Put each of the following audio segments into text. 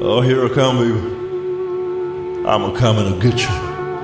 Oh, here I come, baby. I'm coming to get you.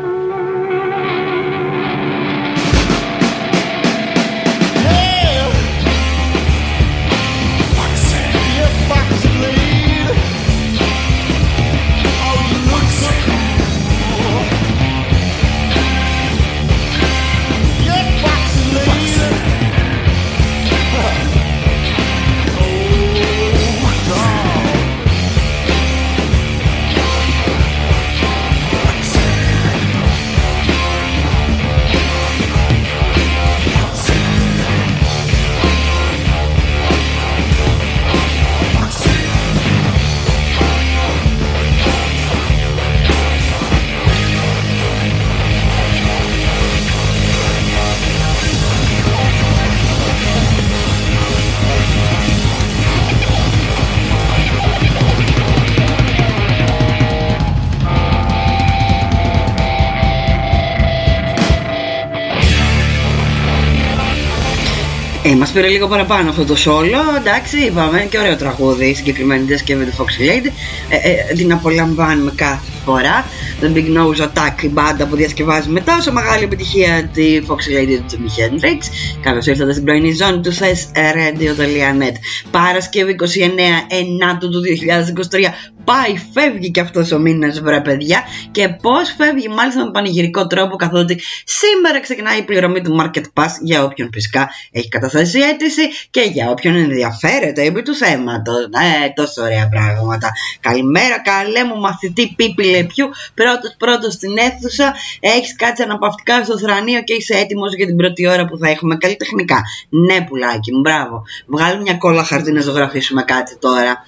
Μας πήρε λίγο παραπάνω αυτό το solo. Εντάξει, είπαμε και ωραίο τραγούδι η συγκεκριμένη διασκευή του Foxy Lady. Την απολαμβάνουμε κάθε φορά. The Big Nose Attack, η μπάντα που διασκευάζει με τόσο μεγάλη επιτυχία τη Foxy Lady του Jimi Hendrix. Καλώς ήρθατε στην πρωινή ζώνη του thesradio.net. Παρασκευή 29 Ενάτου του 2023. Πάει, φεύγει και αυτός ο μήνας, βρε παιδιά. Και πώς φεύγει, μάλιστα με πανηγυρικό τρόπο, καθότι σήμερα ξεκινάει η πληρωμή του Market Pass για όποιον φυσικά έχει καταθέσει αίτηση και για όποιον ενδιαφέρεται επί του θέματος. Τόσο ωραία πράγματα. Καλημέρα, καλέ μου μαθητή Πίπη Λεπιού. Πρώτος στην αίθουσα. Έχεις κάτσει αναπαυτικά στο θρανείο και είσαι έτοιμος για την πρώτη ώρα που θα έχουμε καλλιτεχνικά. Ναι, πουλάκι μου, μπράβο. Βγάλε μια κόλλα χαρτί να ζωγραφίσουμε κάτι τώρα.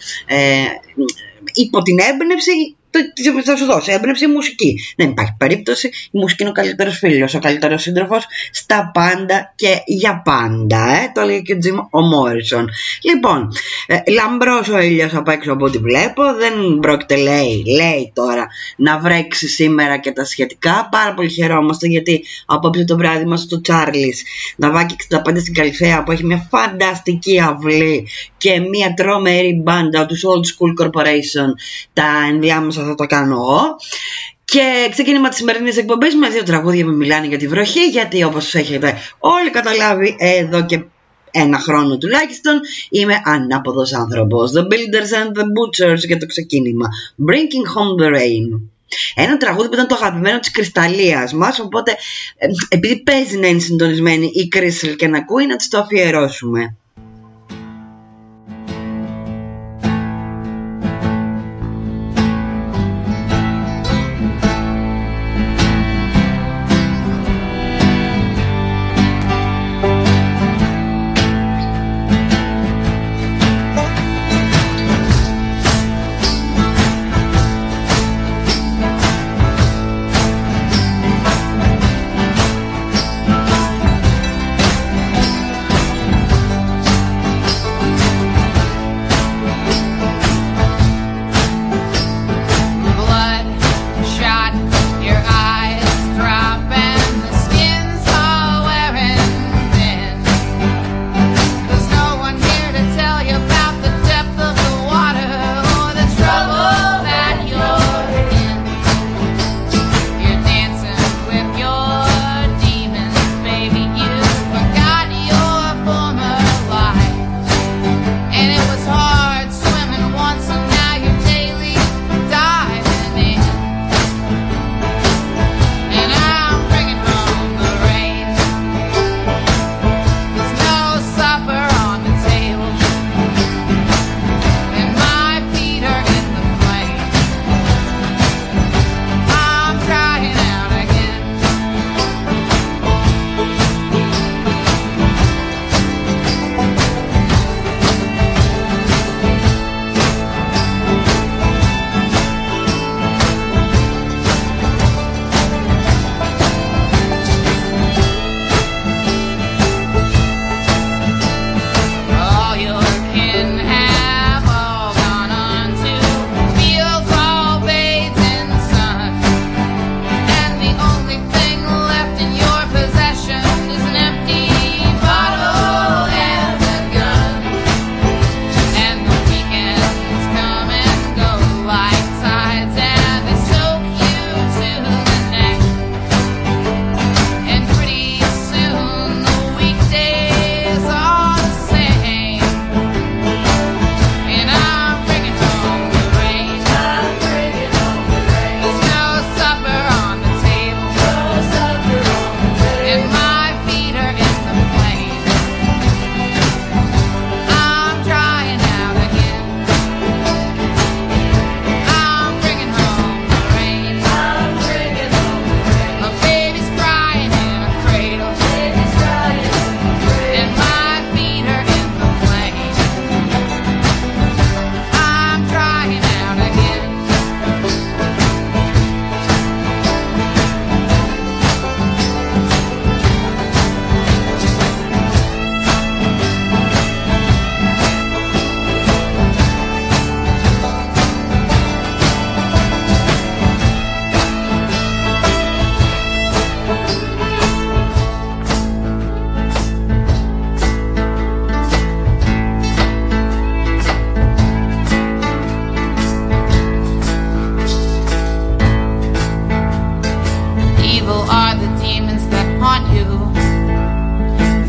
Υπό την έμπνευση, θα σου δώσω έμπνευση μουσική. Δεν υπάρχει περίπτωση. Η μουσική είναι ο καλύτερος φίλος, ο καλύτερος σύντροφος στα πάντα και για πάντα. Το έλεγε και ο Jim ο Morrison. Λοιπόν, λαμπρός ο ήλιος απ' έξω από ό,τι βλέπω. Δεν πρόκειται, λέει τώρα, να βρέξει σήμερα και τα σχετικά. Πάρα πολύ χαιρόμαστε γιατί απόψε το βράδυ μας στο Charlie's Ναβάκι 65 στην Καλυθέα, που έχει μια φανταστική αυλή και μια τρομερή μπάντα τους Old School Corporation. Τα ενδιάμεσα θα το κάνω εγώ. Και ξεκίνημα της σημερινής εκπομπής με δύο τραγούδια που μιλάνε για τη βροχή, γιατί όπως έχετε όλοι καταλάβει εδώ και ένα χρόνο τουλάχιστον είμαι ανάποδος άνθρωπος. The Builders and the Butchers για το ξεκίνημα. Bringing Home the Rain. Ένα τραγούδι που ήταν το αγαπημένο της Κρυσταλλίας μας, οπότε επειδή παίζει να είναι συντονισμένη η Κρίσταλ και να ακούει, να της το αφιερώσουμε.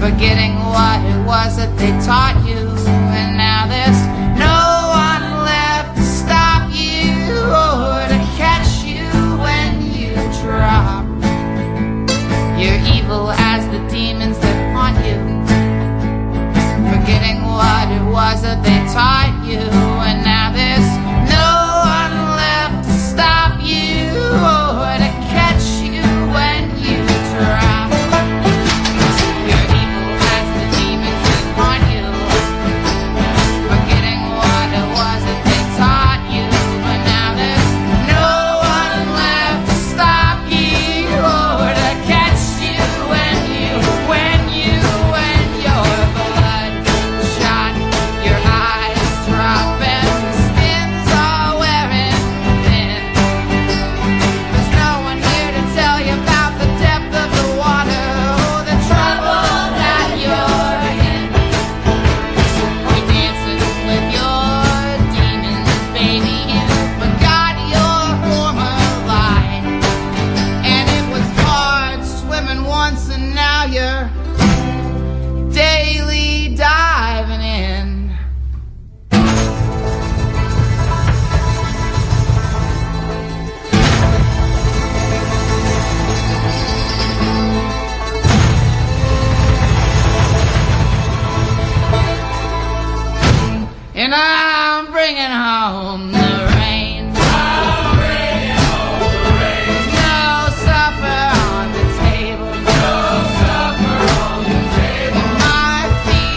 forgetting what it was that they taught you, and now there's no one left to stop you or to catch you when you drop. You're evil as the demons that haunt you, forgetting what it was that they taught you, and now there's no one left to stop you or to catch you when you drop. You're evil as the demons that haunt you, forgetting what it was that they taught you, and now there's no one left to stop you or to catch you when your blood shot, your eyes drop, and the skins are wearing thin. There's no one here to tell you about the depth of the water or the trouble that you're in. You're dancing with your demons, baby. You forgot your former life, and it was hard swimming once, and now you're daily diving in. And I'm bringing home the rain. There's no supper on the table. And my feet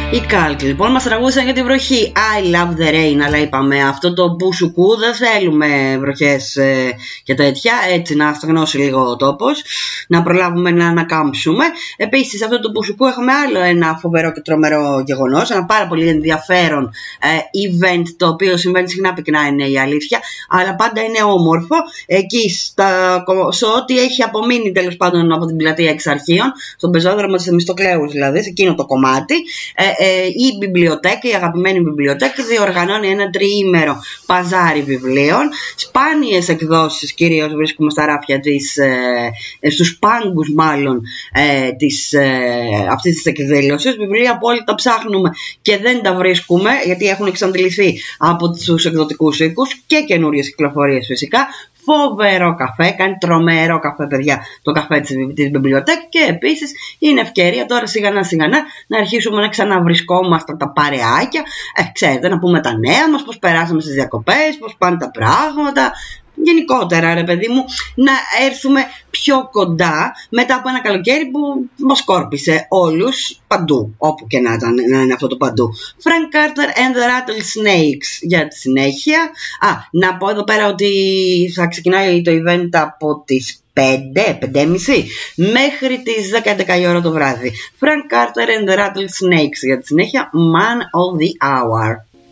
Οι Cult λοιπόν μας τραγούδισαν για τη βροχή. I love the rain, αλλά είπαμε αυτό το μπουσουκού δεν θέλουμε βροχές και τέτοια. Έτσι να στεγνώσει λίγο ο τόπος, να προλάβουμε να ανακάμψουμε. Επίσης αυτό το μπουσουκού έχουμε άλλο ένα φοβερό και τρομερό γεγονός, ένα πάρα πολύ ενδιαφέρον event, το οποίο συμβαίνει συχνά πυκνά, είναι η αλήθεια, αλλά πάντα είναι όμορφο. Εκεί σε ό,τι έχει απομείνει τέλος πάντων από την πλατεία εξ αρχείων, στον πεζόδρομο της Θεμιστοκλέου δηλαδή, σε εκείνο το κομμάτι, η βιβλιοτέκα, η αγαπημένη βιβλιοτέκα, διοργανώνει ένα τριήμερο παζάρι βιβλίων. Σπάνιες εκδόσεις κυρίως βρίσκουμε στα ράφια στους πάγκους μάλλον αυτής της εκδήλωσης. Βιβλία που όλοι τα ψάχνουμε και δεν τα βρίσκουμε, γιατί έχουν εξαντληθεί από τους εκδοτικούς οίκους, και καινούριες κυκλοφορίες φυσικά. Φοβερό καφέ, κάνει τρομερό καφέ, παιδιά, το καφέ της βιβλιοτέκας, και επίσης είναι ευκαιρία τώρα σιγανά να αρχίσουμε να ξαναβρισκόμαστε τα παρεάκια, ξέρετε, να πούμε τα νέα μας, πώς περάσαμε στις διακοπές, πώς πάνε τα πράγματα. Γενικότερα, ρε παιδί μου, να έρθουμε πιο κοντά μετά από ένα καλοκαίρι που μας κόρπισε όλους παντού, όπου και να ήταν, να είναι αυτό το παντού. Frank Carter and the Rattlesnakes για τη συνέχεια. Να πω εδώ πέρα ότι θα ξεκινάει το event από τις 5:30 μέχρι τις 10-11 η ώρα το βράδυ. Frank Carter and the Rattlesnakes για τη συνέχεια. Man of the Hour.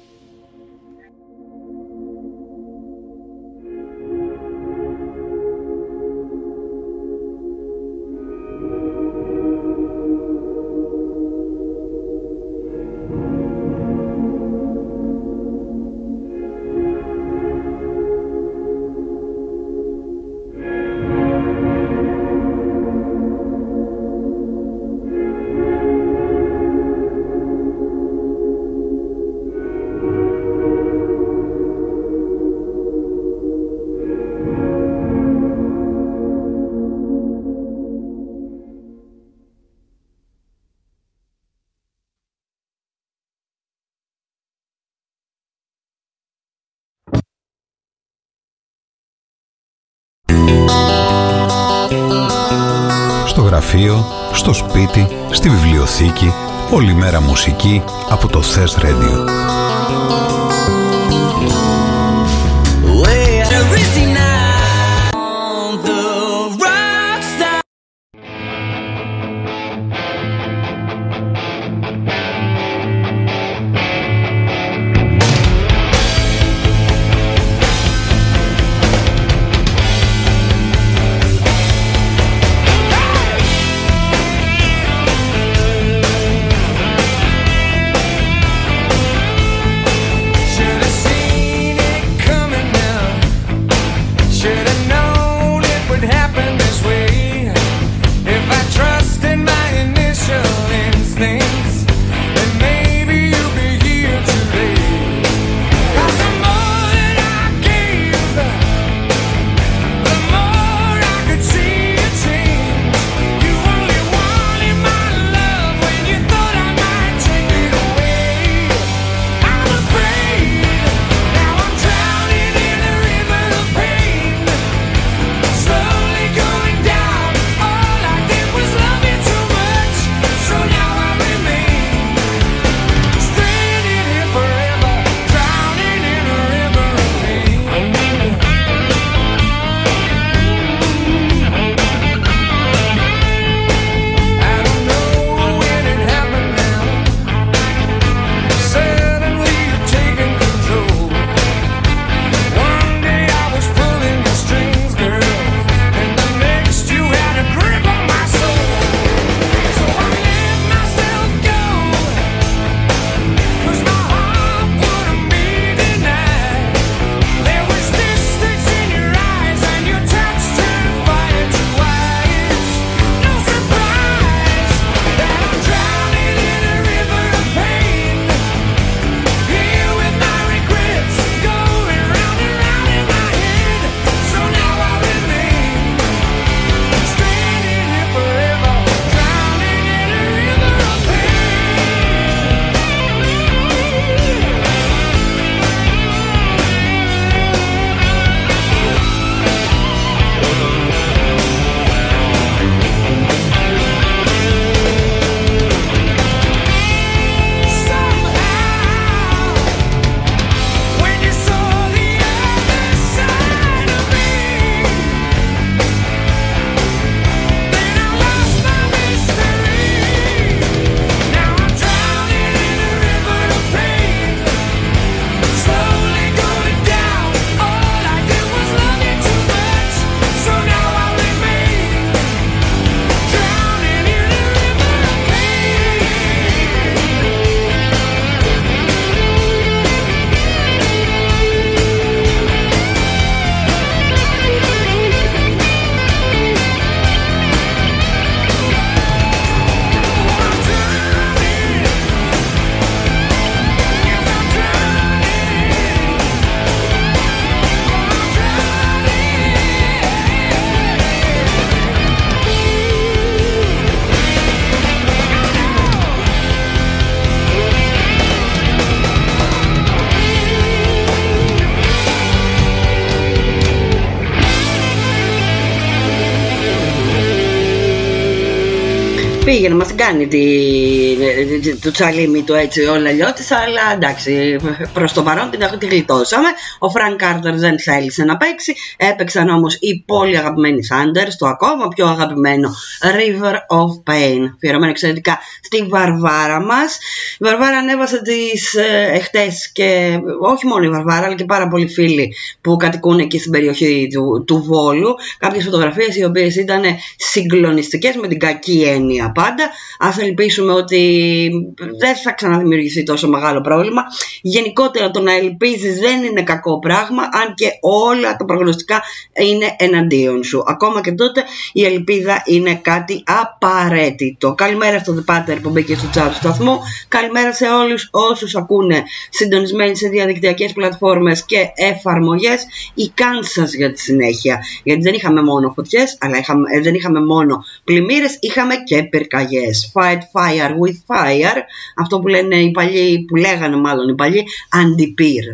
Στο γραφείο, στο σπίτι, στη βιβλιοθήκη, όλη μέρα μουσική από το Thess Radio. πήγε να μας κάνει το τσαλίμι του έτσι όλα λιώτησα, αλλά εντάξει, προς το παρόν τη γλιτώσαμε. Ο Φρανκ Κάρτερ δεν θέλησε να παίξει, έπαιξαν όμως οι πολύ αγαπημένοι Thunders, το ακόμα πιο αγαπημένο River of Pain, αφιερωμένο εξαιρετικά στη Βαρβάρα μας. Η Βαρβάρα ανέβασε τις εχτες και όχι μόνο η Βαρβάρα αλλά και πάρα πολλοί φίλοι που κατοικούν εκεί στην περιοχή του Βόλου, κάποιες φωτογραφίες οι οποίες ήταν συγκλονιστικές με την κακή έννοια πάντα. Ας ελπίσουμε ότι δεν θα ξαναδημιουργηθεί τόσο μεγάλο πρόβλημα. Γενικότερα το να ελπίζεις δεν είναι κακό πράγμα, αν και όλα τα προγνωστικά είναι εναντίον σου. Ακόμα και τότε η ελπίδα είναι κάτι απαραίτητο. Καλημέρα στο The Pater που μπήκε στο chat του σταθμού. Καλημέρα σε όλους όσους ακούνε συντονισμένοι σε διαδικτυακές πλατφόρμες και εφαρμογές. Η Kansas για τη συνέχεια, γιατί δεν είχαμε μόνο φωτιές, αλλά δεν είχαμε μόνο πλημμύρες, είχαμε και πυρκαγιές. Fight fire with fire, αυτό που λένε οι παλιοί, που λέγανε μάλλον οι παλιοί, αντιπύρ.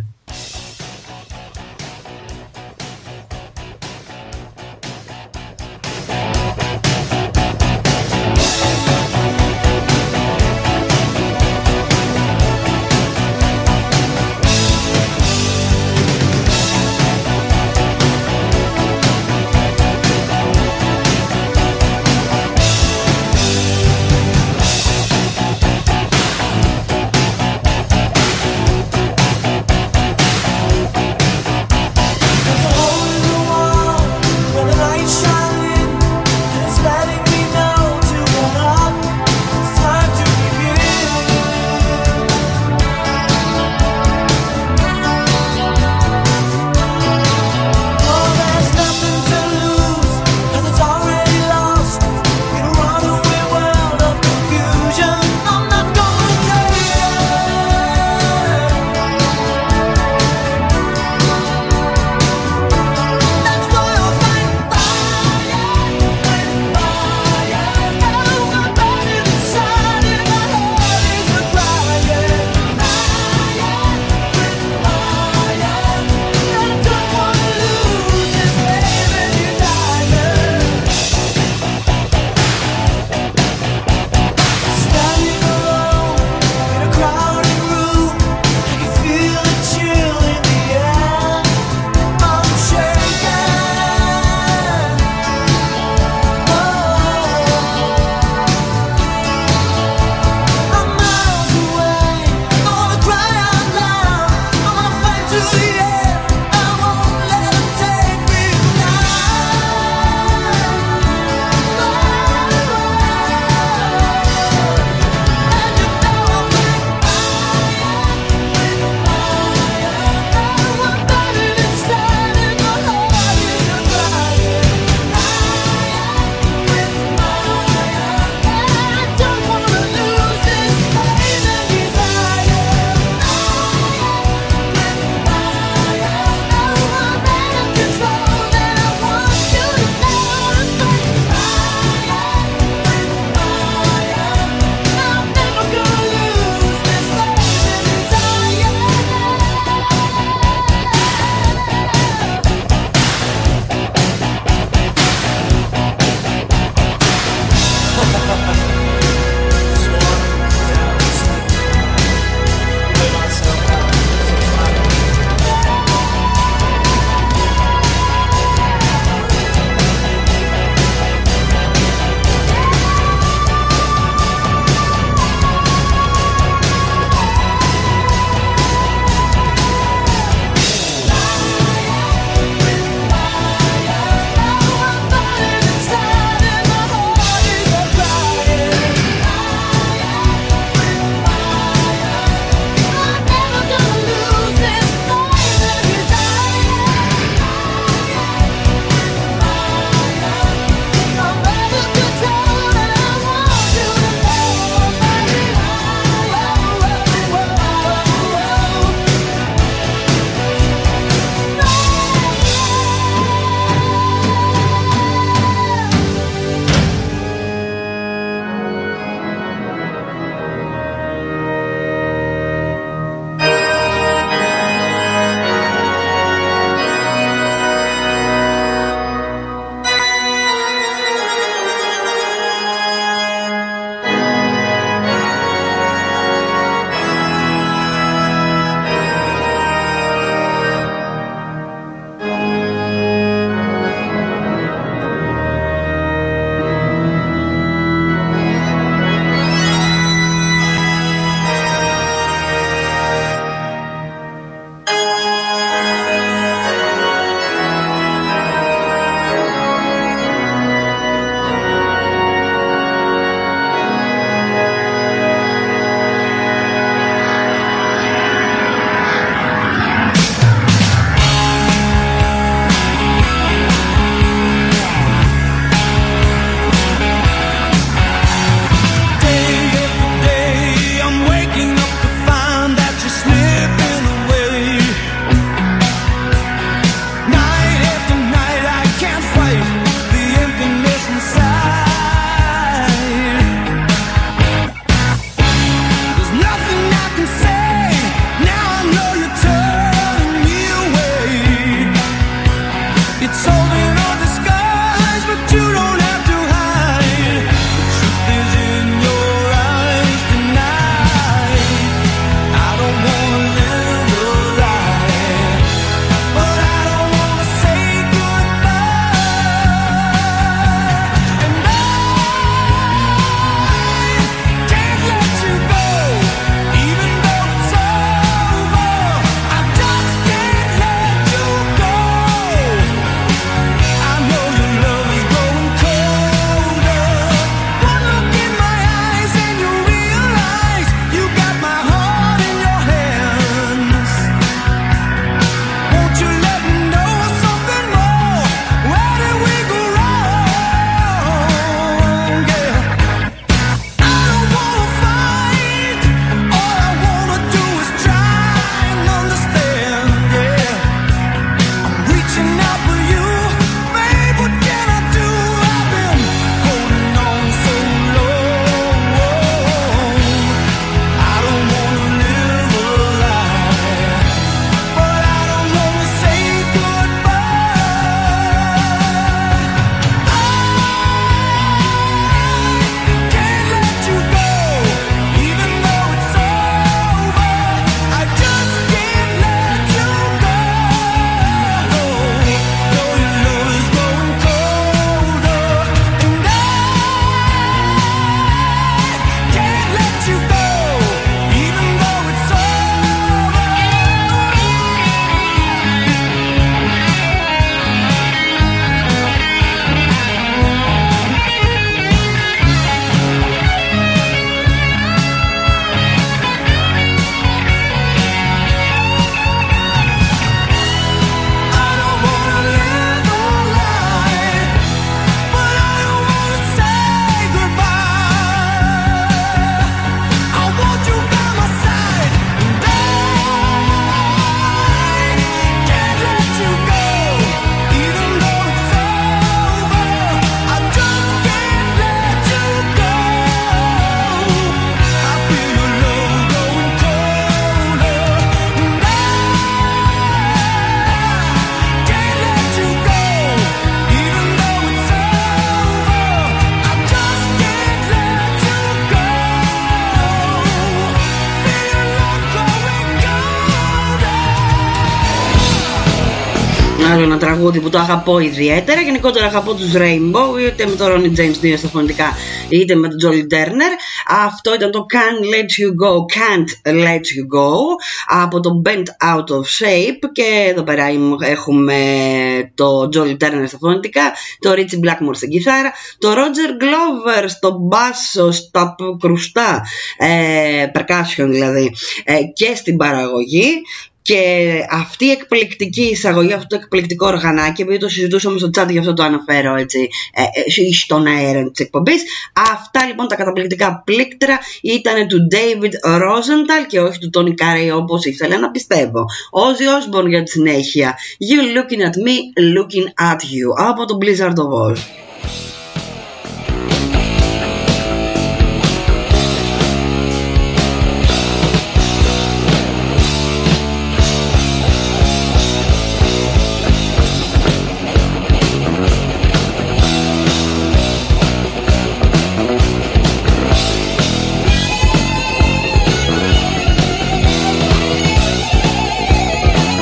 άλλο ένα τραγούδι που το αγαπώ ιδιαίτερα. Γενικότερα αγαπώ τους Rainbow, είτε με τον Ronnie James Dio στα φωνητικά, είτε με τον Jolie Turner. Αυτό ήταν το Can't Let You Go από το Bent Out of Shape. Και εδώ πέρα έχουμε το Jolie Turner στα φωνητικά, το Richie Blackmore στην κιθάρα, το Roger Glover στο μπάσο, στα κρουστά, percussion δηλαδή, και στην παραγωγή. Και αυτή η εκπληκτική εισαγωγή, αυτό το εκπληκτικό οργανάκι, επειδή το συζητούσαμε στο chat, γι' αυτό το αναφέρω έτσι στον αέρα της εκπομπής. Αυτά λοιπόν τα καταπληκτικά πλήκτρα ήταν του David Rosenthal και όχι του Tony Carey, όπως ήθελα να πιστεύω. Ozzy Osbourne για τη συνέχεια. You looking at me, looking at you, από το Blizzard of Oz.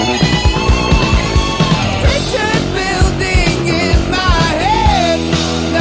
Building in my head.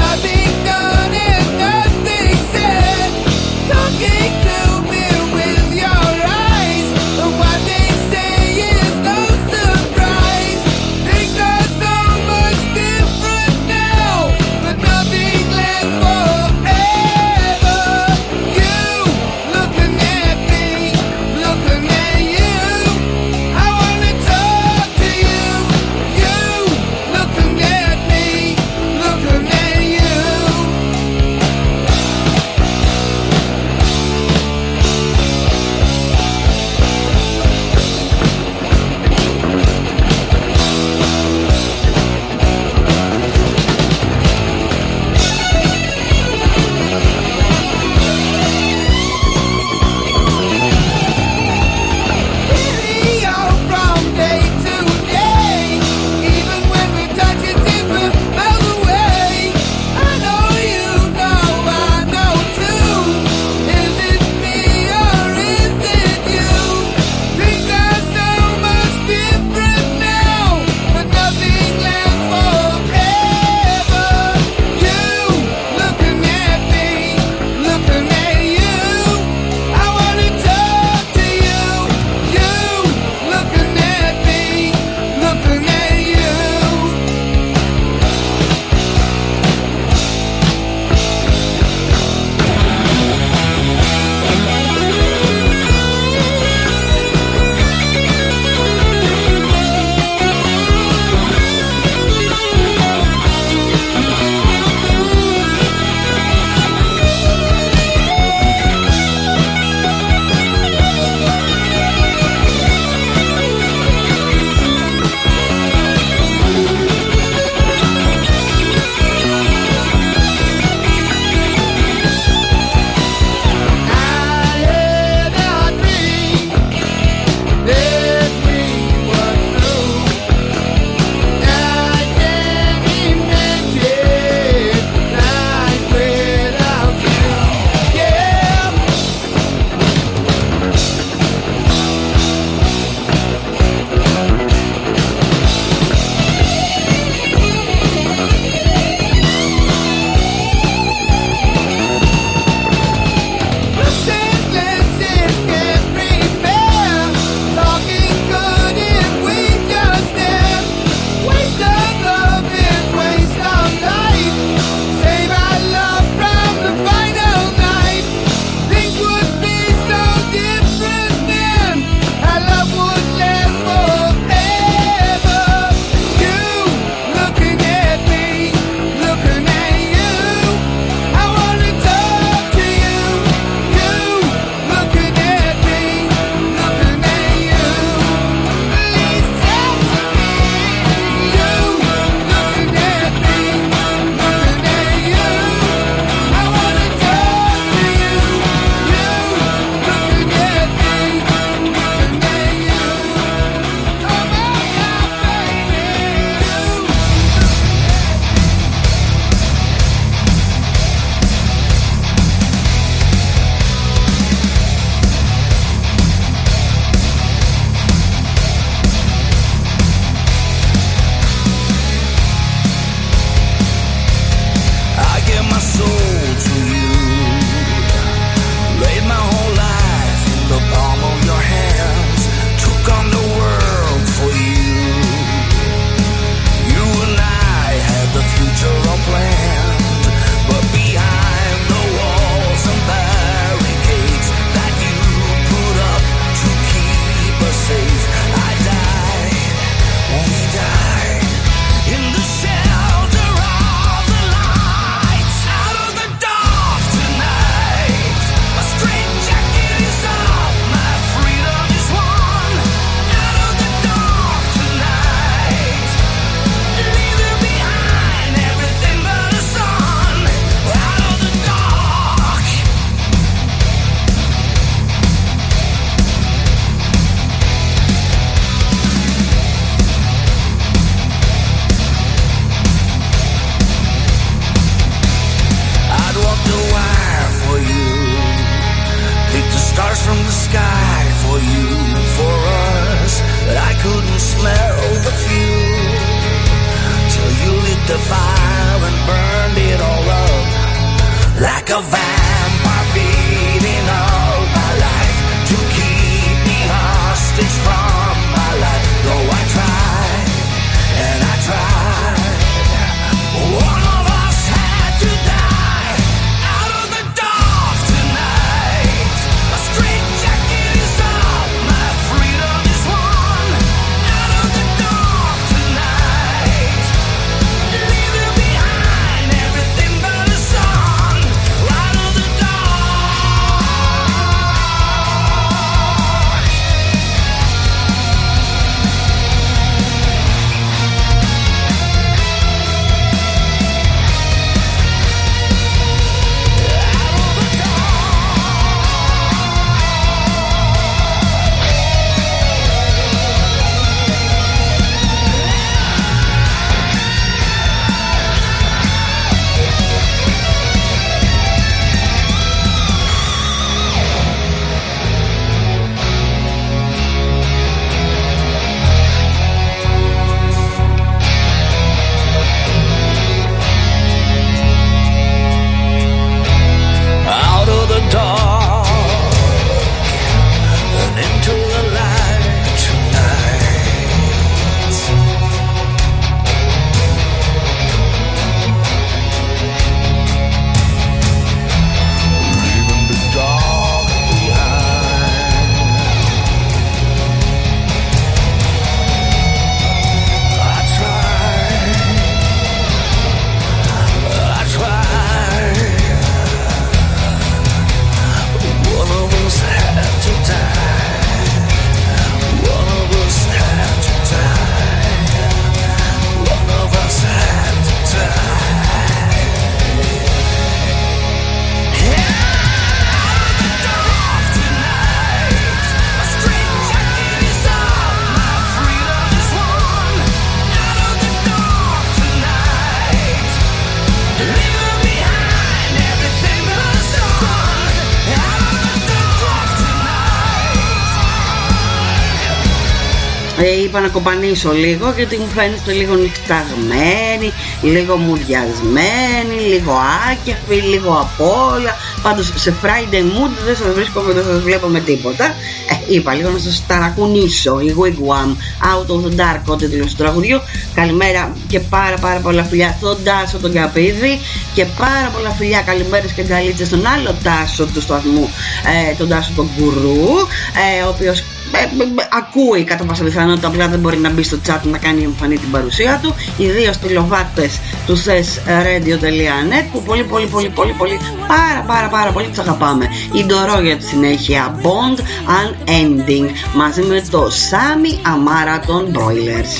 Είπα να κοπανίσω λίγο γιατί μου φαίνεται λίγο νυχταγμένη, λίγο μουδιασμένη, λίγο άκεφη, λίγο απ' όλα. Πάντως σε Friday mood δεν σας βρίσκομαι, δεν σας βλέπω με τίποτα. Είπα λίγο να σας ταρακουνήσω. Η Wigwam, Out of the Dark, ο τίτλος του τραγουδιού. Καλημέρα και πάρα πολλά φιλιά στον Τάσο τον Καπίδη και πάρα πολλά φιλιά, καλημέρες και γκαλίτσες στον άλλο Τάσο του σταθμού, τον Τάσο τον Γκουρού, ο οποίος ακούει κατά πάσα πιθανότητα, απλά δεν μπορεί να μπει στο chat να κάνει εμφανή την παρουσία του. Ιδίως τηλεοβάτες του thesradio.net που πολύ πάρα πολύ τους αγαπάμε. Η Ντορό για τη συνέχεια, Bond Unending, μαζί με το Σάμι Αμάρα των Broilers.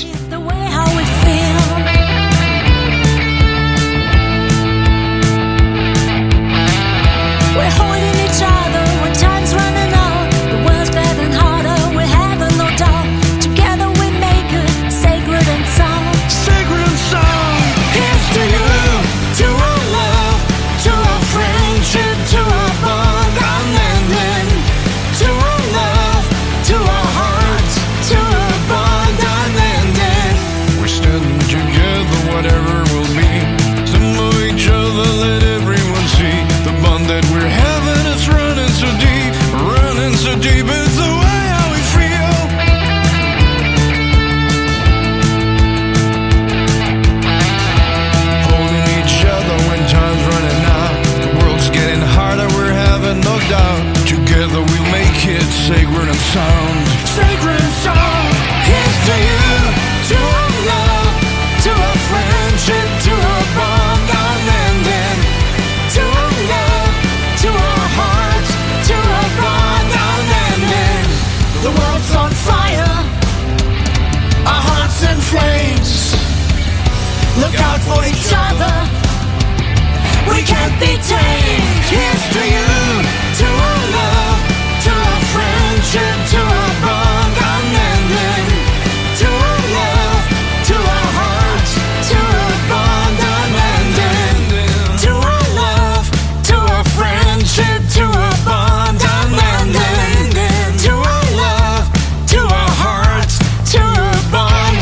Sacred and sound, sacred and sound. Here's to you, to our love, to our friendship, to our bond unending. To our love, to our hearts, to our bond unending. The world's on fire, our hearts in flames. Look out for each other, we can't be tamed. Here's to you, to our love, to our friendship, to our bond unending. To our love, to our hearts, to our bond unending. To our love, to our friendship, to our bond unending. To our love, to our hearts, to our bond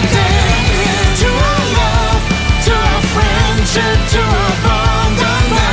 unending. To our love, to our friendship, to our bond unending.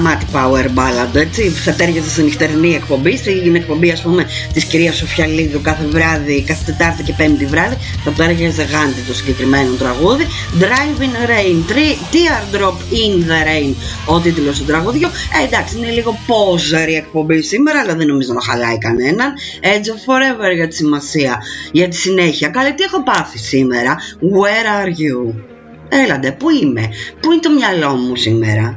γαμάτι power ballad, έτσι. Θα τέριαζε σε νυχτερινή εκπομπή, στην εκπομπή, ας πούμε, της κυρίας Σοφιαλίδου κάθε βράδυ, κάθε Τετάρτη και Πέμπτη βράδυ. Θα τέριαζε γάντι το συγκεκριμένο τραγούδι. Driving Rain, Teardrop in the Rain, ο τίτλος του τραγουδιού. Εντάξει, είναι λίγο poser η εκπομπή σήμερα, αλλά δεν νομίζω να χαλάει κανέναν. Edge of Forever για τη σημασία, για τη συνέχεια. Καλέ, τι έχω πάθει σήμερα? Where are you? Έλαντε, πού είμαι? Πού είναι το μυαλό μου σήμερα?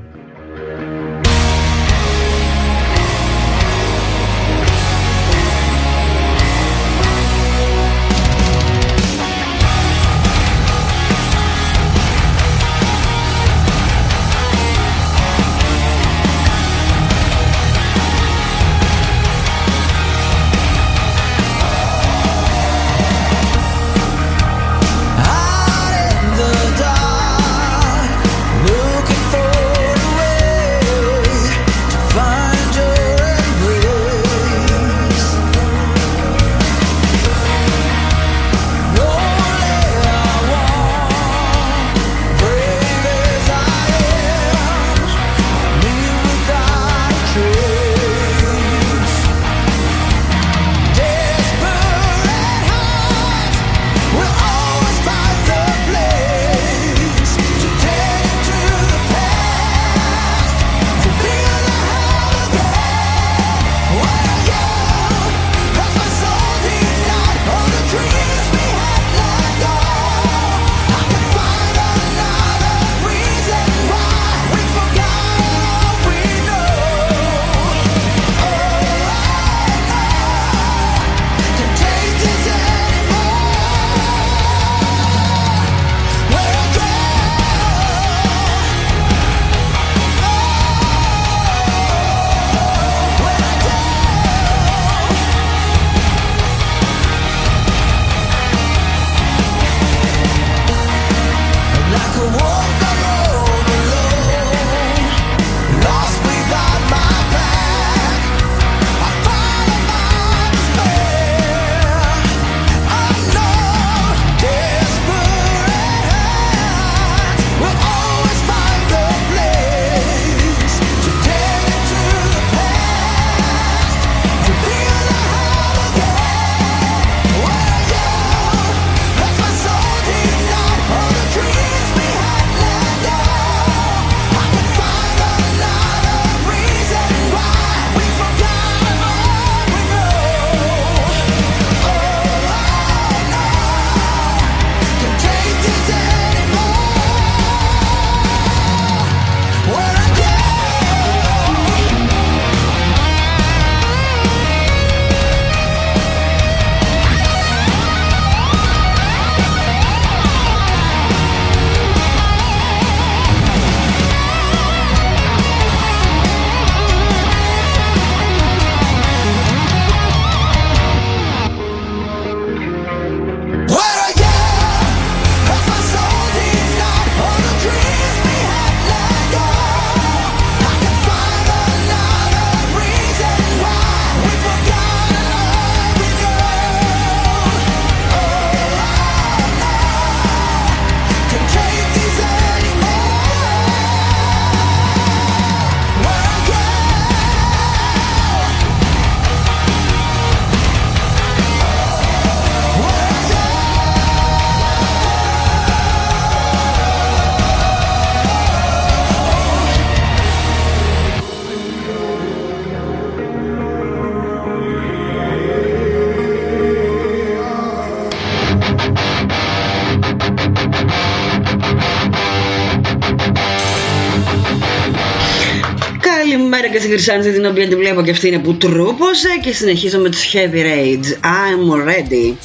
Καλημέρα και στην Χρυσάνθη, την οποία τη βλέπω και αυτή είναι που τρούπωσε. Και συνεχίζω με τους Heavy Rage. I'm ready.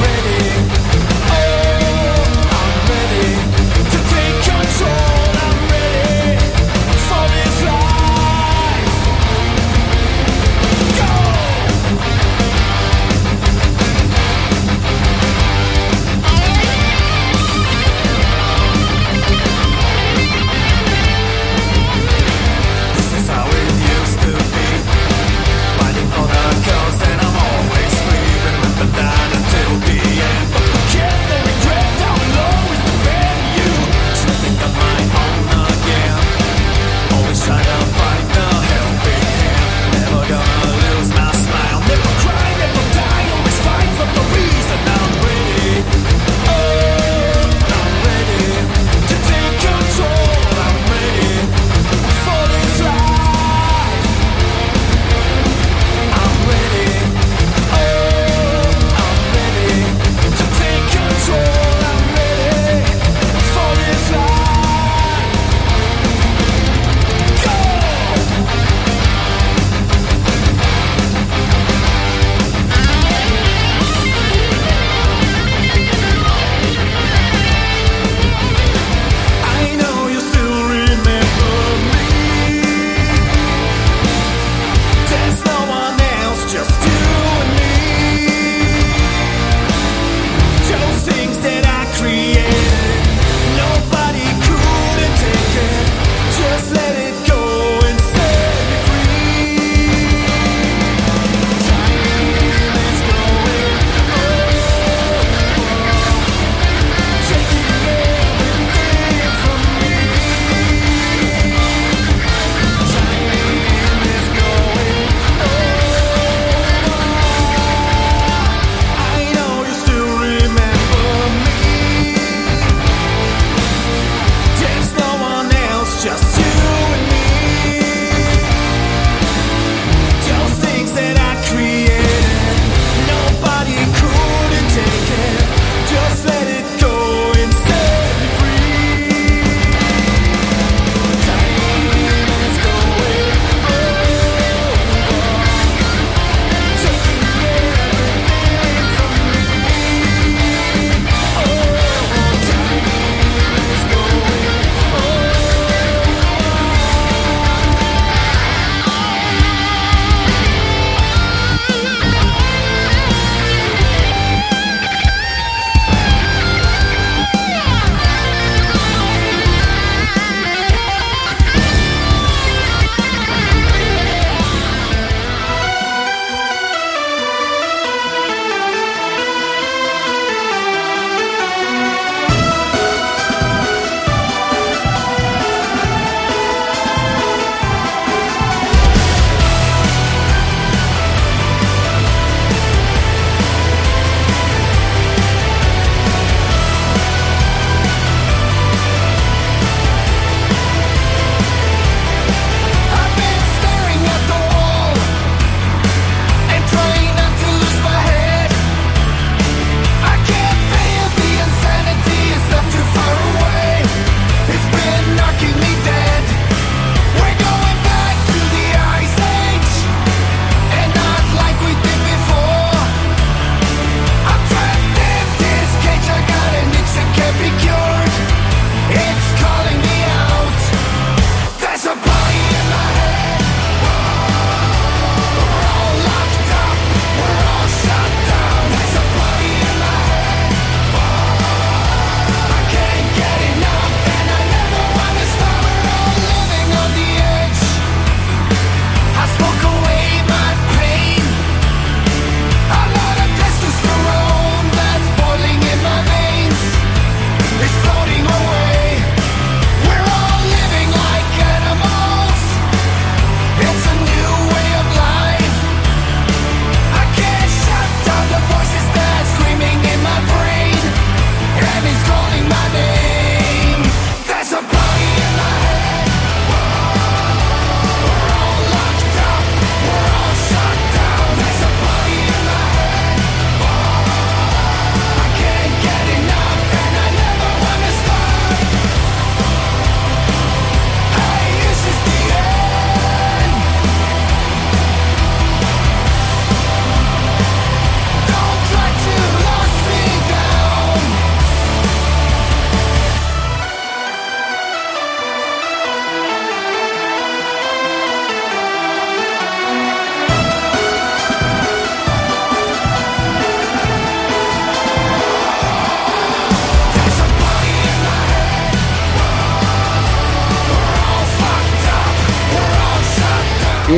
I'm ready.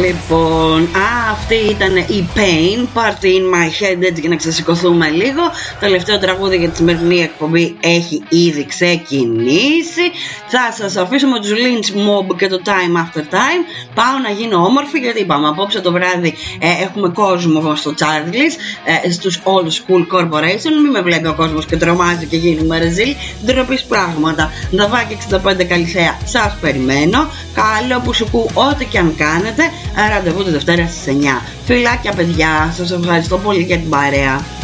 Λοιπόν, αυτή ήταν η Pain, Party in My Head, έτσι για να ξεσηκωθούμε λίγο. Το τελευταίο τραγούδι για τη σημερινή εκπομπή έχει ήδη ξεκινήσει. Θα σας αφήσω με τους Lynch Mob και το Time After Time. Πάω να γίνω όμορφη, γιατί είπαμε απόψε το βράδυ έχουμε κόσμο στο Charlie's, στους Old School Corporation. Μην με βλέπει ο κόσμος και τρομάζει και γίνουμε ρεζίλ. Ντροπής πράγματα. Νταβάκι 65 Καλυθέα, σας περιμένω. Καλό που σου κου ό,τι και αν κάνετε. Ραντεβού τη Δευτέρα στις 9. Φιλάκια παιδιά, σας ευχαριστώ πολύ για την παρέα.